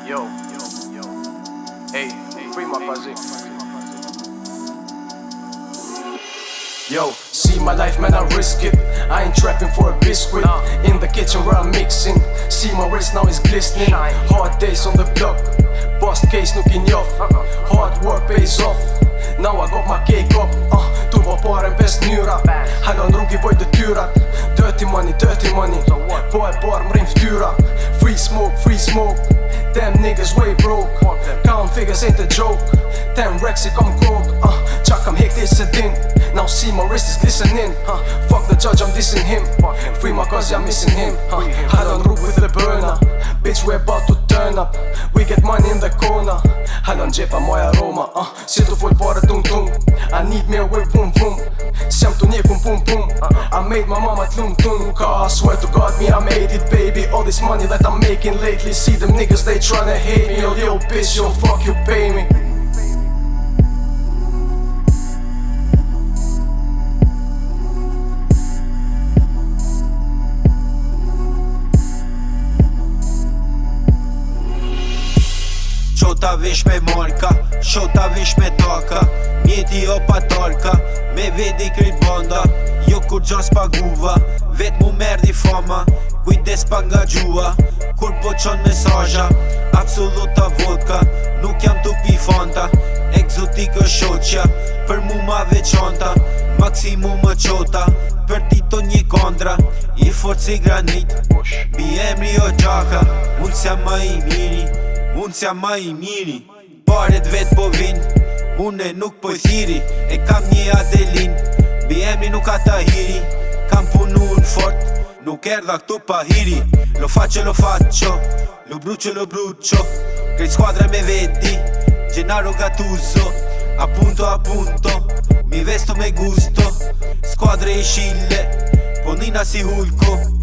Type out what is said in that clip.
Yo, hey, free my fuzzy. Yo, see my life, man, I risk it. I ain't trapping for a biscuit. In the kitchen where I'm mixing. See my wrist now is glistening. Hard days on the block. Bust case nukin off. Hard work pays off. Now I got my cake up. Du var bara en bäst njura. Han har drog i vojdetyrat. Dirty money, dirty money. På ett bar med rimftyra. Free smoke. Them niggas way broke. Count figures ain't a joke. 10 racks i kom coke. Chuck I'm hek this a din. Now see my wrist is glistening. Fuck the judge, I'm dissing him. Free my cause I'm missing him. Han har drog with the burner. Bitch we about to turn up. We get money in the corner. Han har djepa moja aroma. Sitter full bara tung. I need me away boom boom. Sem to nie pum pum. I made my mama tlum tung. Cause I swear to God me I made it baby. All this money that I'm making lately. See them niggas they tryna hate me. Yo little bitch yo fuck you pay me. Shota vish me marka, shota vish me taka. Mjeti o pa talka, me vedi krejt banda. Jo kur gja s'paguva, vet mu merdi fama. Kujdes pa nga gjua, kur po qon mesaja. Absoluta vodka, nuk jam tu pi fanta. Exotika shoqja, për mu ma veçanta. Maksimum më qota, për tito një kondra. I fort si granit, bi emri o gjaka. Unë s'jam ma i miri, unë s'jam ma i miri. Paret vet po vin, une nuk po thiri. E kam një Adelin, bi emri nuk ata hiri. Kam punu në fort, nuk erdha këtu pa hiri. Lo faccio, lo brucio. Krejt squadra me vedi, Gennaro Gattuso. Appunto, mi vesto me gusto. Squadre i scille, Ponina si Hulko.